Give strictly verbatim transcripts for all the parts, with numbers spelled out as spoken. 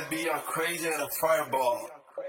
be all crazy at a fireball.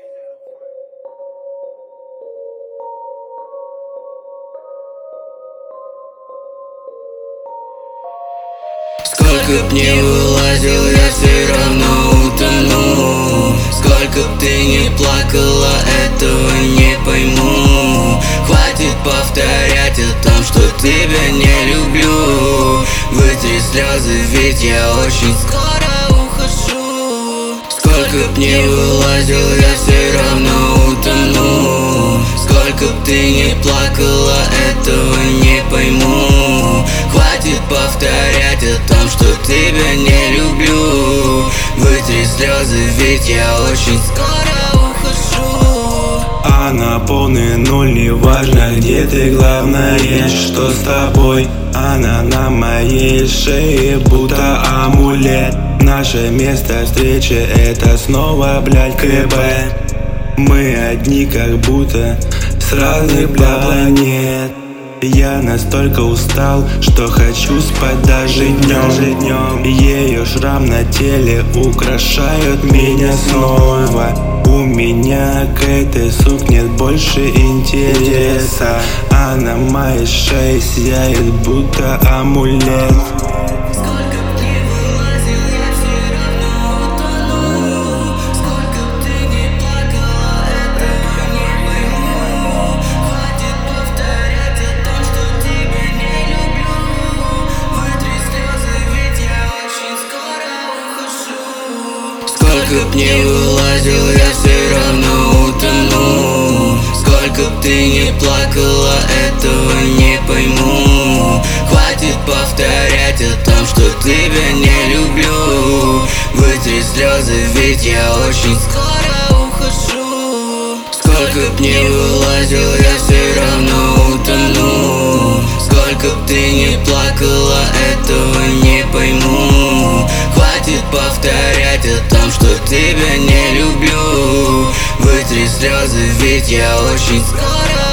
Сколько б не вылазил, я все равно утону. Сколько б ты не плакала, этого не пойму. Хватит повторять о том, что тебя не люблю. Вытри слезы, ведь я очень скоро ухожу. Сколько б не вылазил, я все равно утону. Сколько б ты не плакала, этого не пойму. Хватит повторять о том, что тебя не люблю. Вытри слезы, ведь я очень скоро ухожу. А на полный ноль, неважно где ты, главное, что с тобой. Она на моей шее, будто амулет. Наше место встречи — это снова, блядь, КБ. Мы одни, как будто с разных планет. Я настолько устал, что хочу спать даже днем. Ее шрам на теле украшает меня снова. У меня к этой суке нет больше интереса. А на моей шее сияет, будто амулет. Сколько б не вылазил, я все равно утону. Сколько б ты не плакала, этого не пойму. Хватит повторять о том, что тебя не люблю. Вытри слезы, ведь я очень скоро ухожу. Сколько б не вылазил, я все равно утону. Сколько б ты не плакала, этого не пойму. Хватит повторять о том, что тебя не люблю. Вытри слезы, ведь я очень скоро